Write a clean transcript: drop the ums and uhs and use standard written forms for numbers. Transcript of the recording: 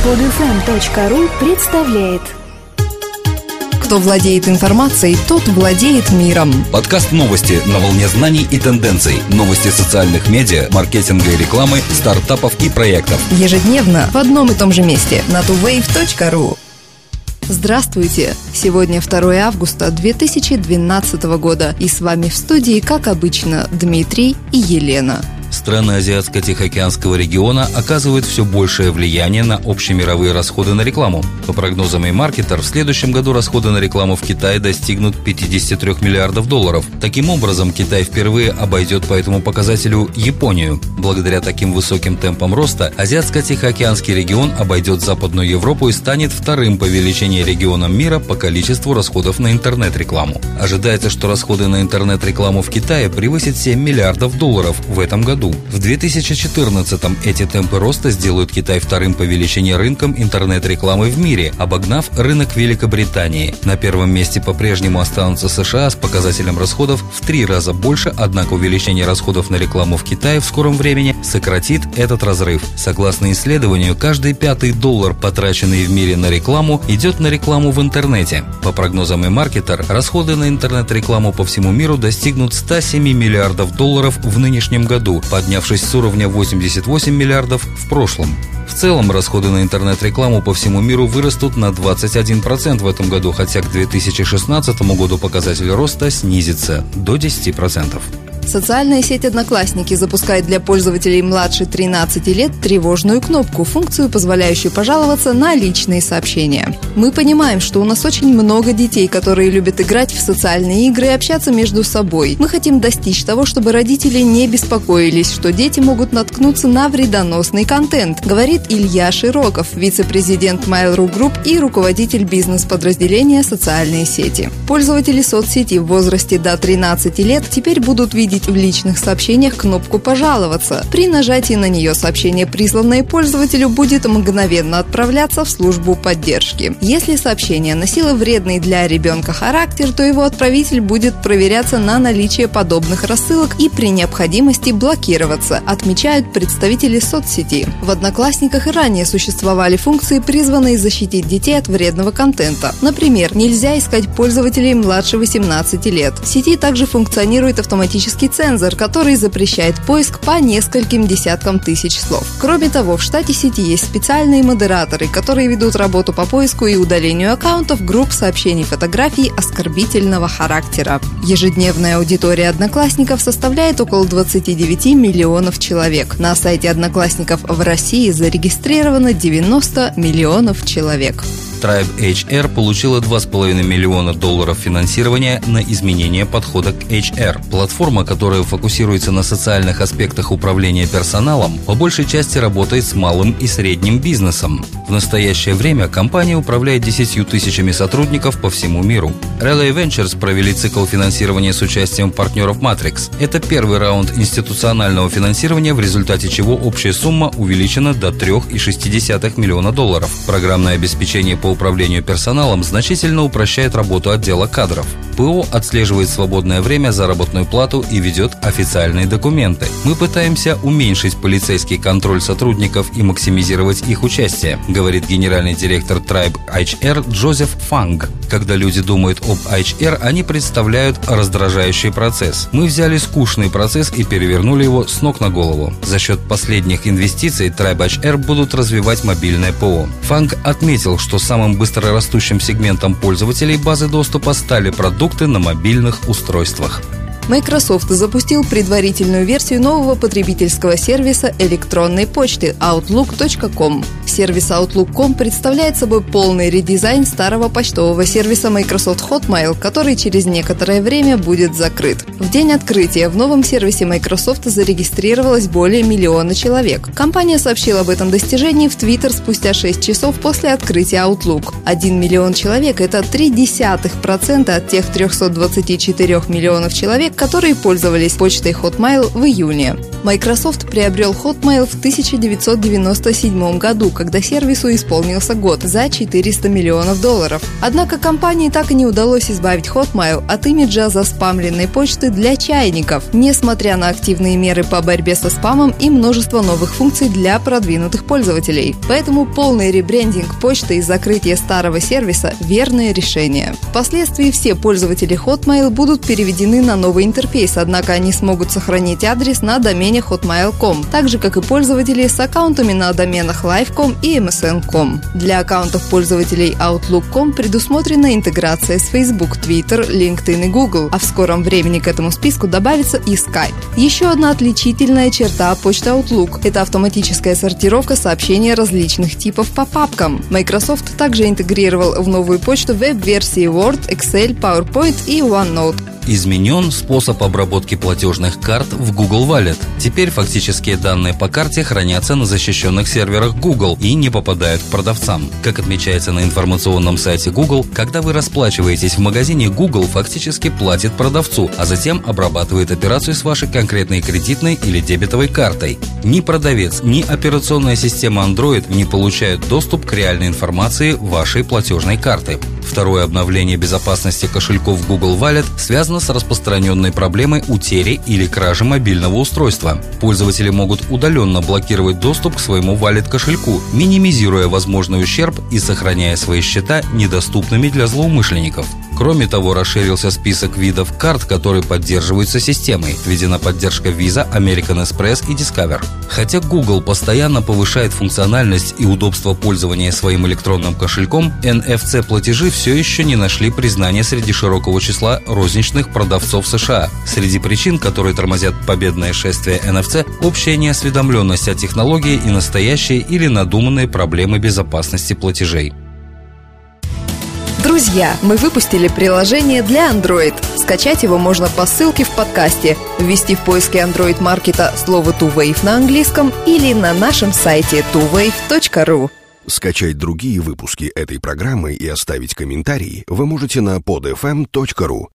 podfm.ru представляет. Кто владеет информацией, тот владеет миром. Подкаст новости на волне знаний и тенденций. Новости социальных медиа, маркетинга и рекламы, стартапов и проектов. Ежедневно в одном и том же месте на tuwave.ru. Здравствуйте! Сегодня 2 августа 2012 года. И с вами в студии, как обычно, Дмитрий и Елена. Страны Азиатско-Тихоокеанского региона оказывают все большее влияние на общемировые расходы на рекламу. По прогнозам eMarketer, в следующем году расходы на рекламу в Китае достигнут 53 миллиардов долларов. Таким образом, Китай впервые обойдет по этому показателю Японию. Благодаря таким высоким темпам роста, Азиатско-Тихоокеанский регион обойдет Западную Европу и станет вторым по величине регионом мира по количеству расходов на интернет-рекламу. Ожидается, что расходы на интернет-рекламу в Китае превысят 7 миллиардов долларов в этом году. В 2014-м эти темпы роста сделают Китай вторым по величине рынком интернет-рекламы в мире, обогнав рынок Великобритании. На первом месте по-прежнему останутся США с показателем расходов в 3 раза больше, однако увеличение расходов на рекламу в Китае в скором времени сократит этот разрыв. Согласно исследованию, каждый 5-й доллар, потраченный в мире на рекламу, идет на рекламу в интернете. По прогнозам eMarketer, расходы на интернет-рекламу по всему миру достигнут 107 миллиардов долларов в нынешнем году, поднявшись с уровня 88 миллиардов в прошлом. В целом, расходы на интернет-рекламу по всему миру вырастут на 21% в этом году, хотя к 2016 году показатель роста снизится до 10%. Социальная сеть «Одноклассники» запускает для пользователей младше 13 лет тревожную кнопку, функцию, позволяющую пожаловаться на личные сообщения. Мы понимаем, что у нас очень много детей, которые любят играть в социальные игры и общаться между собой. Мы хотим достичь того, чтобы родители не беспокоились, что дети могут наткнуться на вредоносный контент, говорит Илья Широков, вице-президент Mail.ru Group и руководитель бизнес-подразделения «Социальные сети». Пользователи соцсети в возрасте до 13 лет теперь будут видеть в личных сообщениях кнопку «Пожаловаться». При нажатии на нее сообщение, присланное пользователю, будет мгновенно отправляться в службу поддержки. Если сообщение носило вредный для ребенка характер, то его отправитель будет проверяться на наличие подобных рассылок и при необходимости блокироваться, отмечают представители соцсети. В «Одноклассниках» и ранее существовали функции, призванные защитить детей от вредного контента. Например, нельзя искать пользователей младше 18 лет. В сети также функционирует автоматический цензор, который запрещает поиск по нескольким десяткам тысяч слов. Кроме того, в штате сети есть специальные модераторы, которые ведут работу по поиску и удалению аккаунтов, групп, сообщений, фотографий оскорбительного характера. Ежедневная аудитория «Одноклассников» составляет около 29 миллионов человек. На сайте «Одноклассников» в России зарегистрировано 90 миллионов человек. Tribe HR получила $2,5 миллиона финансирования на изменение подхода к HR. Платформа, которая фокусируется на социальных аспектах управления персоналом, по большей части работает с малым и средним бизнесом. В настоящее время компания управляет 10 тысячами сотрудников по всему миру. Relay Ventures провели цикл финансирования с участием партнеров Matrix. Это первый раунд институционального финансирования, в результате чего общая сумма увеличена до $3,6 миллиона. Программное обеспечение по управлению персоналом значительно упрощает работу отдела кадров. ПО отслеживает свободное время, заработную плату и ведет официальные документы. Мы пытаемся уменьшить полицейский контроль сотрудников и максимизировать их участие, говорит генеральный директор Tribe HR Джозеф Фанг. Когда люди думают об HR, они представляют раздражающий процесс. Мы взяли скучный процесс и перевернули его с ног на голову. За счет последних инвестиций Tribe HR будут развивать мобильное ПО. Фанг отметил, что самым быстрорастущим сегментом пользователей базы доступа стали продукты на мобильных устройствах. Microsoft запустил предварительную версию нового потребительского сервиса электронной почты Outlook.com. Сервис Outlook.com представляет собой полный редизайн старого почтового сервиса Microsoft Hotmail, который через некоторое время будет закрыт. В день открытия в новом сервисе Microsoft зарегистрировалось более 1 миллиона человек. Компания сообщила об этом достижении в Twitter спустя 6 часов после открытия Outlook. 1 миллион человек – это 0,3% от тех 324 миллионов человек, которые пользовались почтой Hotmail в июне. Microsoft приобрел Hotmail в 1997 году, когда сервису исполнился год, за $400 миллионов. Однако компании так и не удалось избавить Hotmail от имиджа заспамленной почты для чайников, несмотря на активные меры по борьбе со спамом и множество новых функций для продвинутых пользователей. Поэтому полный ребрендинг почты и закрытие старого сервиса – верное решение. Впоследствии все пользователи Hotmail будут переведены на новый интерфейс, однако они смогут сохранить адрес на домене hotmail.com, так же, как и пользователи с аккаунтами на доменах live.com и msn.com. Для аккаунтов пользователей Outlook.com предусмотрена интеграция с Facebook, Twitter, LinkedIn и Google, а в скором времени к этому списку добавится и Skype. Еще одна отличительная черта почты Outlook – это автоматическая сортировка сообщений различных типов по папкам. Microsoft также интегрировал в новую почту веб-версии Word, Excel, PowerPoint и OneNote. Изменен способ обработки платежных карт в Google Wallet. Теперь фактические данные по карте хранятся на защищенных серверах Google и не попадают к продавцам. Как отмечается на информационном сайте Google, когда вы расплачиваетесь в магазине, Google фактически платит продавцу, а затем обрабатывает операцию с вашей конкретной кредитной или дебетовой картой. Ни продавец, ни операционная система Android не получают доступ к реальной информации вашей платежной карты. Второе обновление безопасности кошельков Google Wallet связано с распространенной проблемой утери или кражи мобильного устройства. Пользователи могут удаленно блокировать доступ к своему Wallet-кошельку, минимизируя возможный ущерб и сохраняя свои счета недоступными для злоумышленников. Кроме того, расширился список видов карт, которые поддерживаются системой. Введена поддержка Visa, American Express и Discover. Хотя Google постоянно повышает функциональность и удобство пользования своим электронным кошельком, NFC-платежи все еще не нашли признания среди широкого числа розничных продавцов США. Среди причин, которые тормозят победное шествие NFC, общая неосведомленность о технологии и настоящие или надуманные проблемы безопасности платежей. Друзья, мы выпустили приложение для Android. Скачать его можно по ссылке в подкасте, ввести в поиске Android-маркета слово TwoWave на английском или на нашем сайте twowave.ru. Скачать другие выпуски этой программы и оставить комментарии вы можете на podfm.ru.